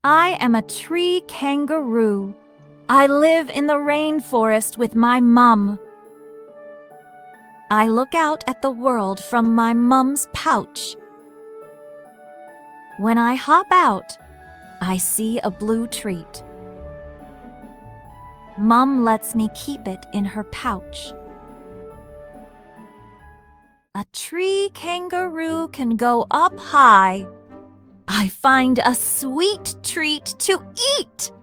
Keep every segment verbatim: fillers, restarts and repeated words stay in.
I am a tree kangaroo. I live in the rainforest with my mum. I look out at the world from my mum's pouch. When I hop out, I see a blue treat. Mum lets me keep it in her pouch. A tree kangaroo can go up high. I find a sweet treat to eat.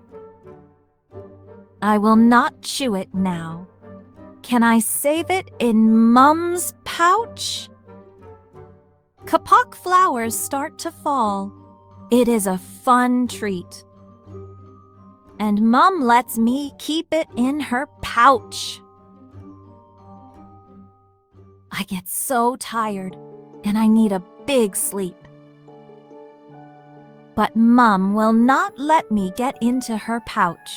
I will not chew it now. Can I save it in Mum's pouch? Kapok flowers start to fall. It is a fun treat. And Mum lets me keep it in her pouch. I get so tired and I need a big sleep. But Mum will not let me get into her pouch.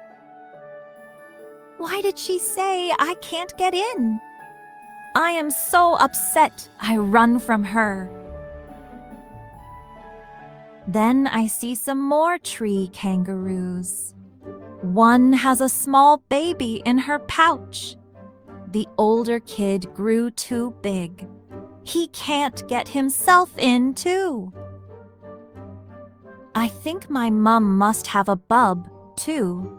Why did she say I can't get in? I am so upset I run from her. Then I see some more tree kangaroos. One has a small baby in her pouch. The older kid grew too big. He can't get himself in, too. I think my mum must have a bub, too.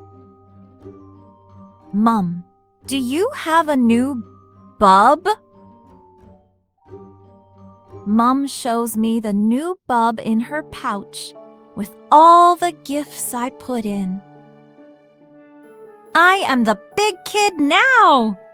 Mum, do you have a new bub? Mum shows me the new bub in her pouch with all the gifts I put in. I am the big kid now!